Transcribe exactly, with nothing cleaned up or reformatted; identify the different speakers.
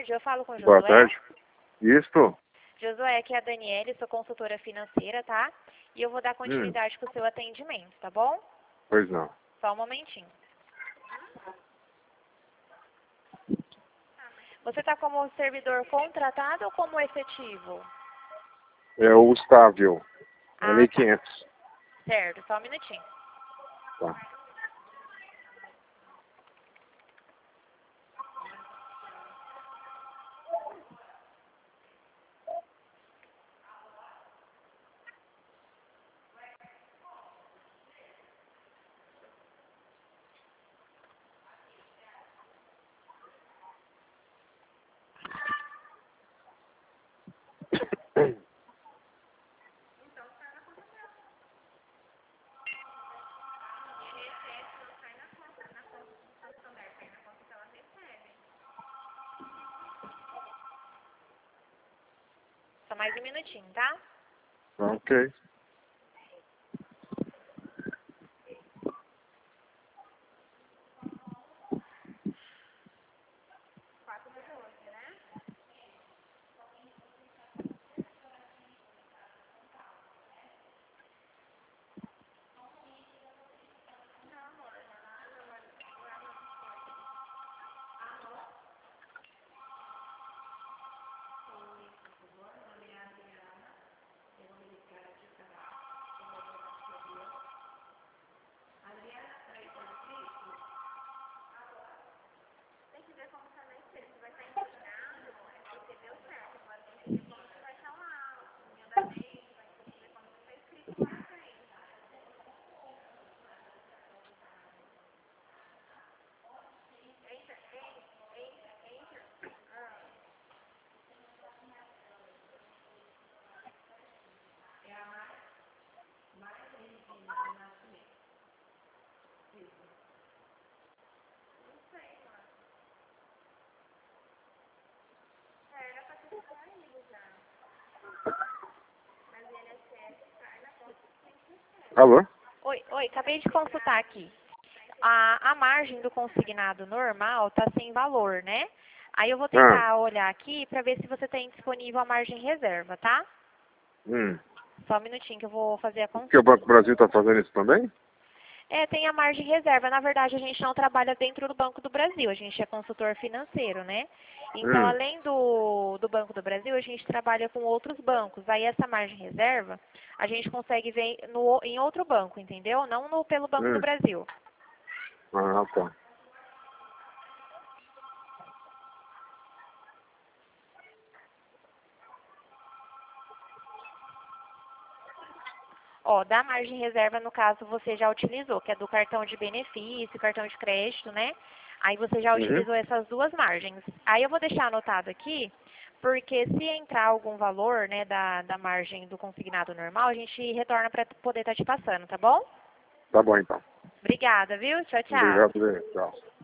Speaker 1: tarde, eu falo com o
Speaker 2: Boa
Speaker 1: Josué.
Speaker 2: tarde. Isso?
Speaker 1: Josué, aqui é a Daniele, sou consultora financeira, tá? E eu vou dar continuidade
Speaker 2: Hum,
Speaker 1: com o seu atendimento, tá bom?
Speaker 2: pois não.
Speaker 1: Só um momentinho. Você está como servidor contratado ou como efetivo?
Speaker 2: É o estável. É
Speaker 1: Ah,
Speaker 2: mil e
Speaker 1: tá.
Speaker 2: quinhentos.
Speaker 1: Certo, só um minutinho.
Speaker 2: Tá.
Speaker 1: Só mais um minutinho, tá?
Speaker 2: Ok. Alô?
Speaker 1: Oi, oi, acabei de consultar aqui. A, a margem do consignado normal tá sem valor, né? Aí eu vou
Speaker 2: Ah,
Speaker 1: tentar olhar aqui para ver se você tem disponível a margem reserva, tá?
Speaker 2: hum.
Speaker 1: Só um minutinho que eu vou fazer a
Speaker 2: Porque o
Speaker 1: consulta.
Speaker 2: Banco do Brasil está fazendo isso também?
Speaker 1: É, tem a margem reserva. Na verdade, a gente não trabalha dentro do Banco do Brasil. A gente é consultor financeiro, né? Então,
Speaker 2: Hum.
Speaker 1: além do, do Banco do Brasil, a gente trabalha com outros bancos. Aí, essa margem reserva, a gente consegue ver no, em outro banco, entendeu? Não no, pelo Banco do
Speaker 2: Hum.
Speaker 1: Brasil.
Speaker 2: Ah, tá.
Speaker 1: Ó, da margem reserva, no caso, você já utilizou, que é do cartão de benefício, cartão de crédito, né? Aí você já
Speaker 2: Uhum.
Speaker 1: utilizou essas duas margens. Aí eu vou deixar anotado aqui, porque se entrar algum valor, né, da, da margem do consignado normal, a gente retorna para poder estar te passando, tá bom?
Speaker 2: Tá bom, então.
Speaker 1: Obrigada, viu? Tchau, tchau.
Speaker 2: Obrigado. Tchau.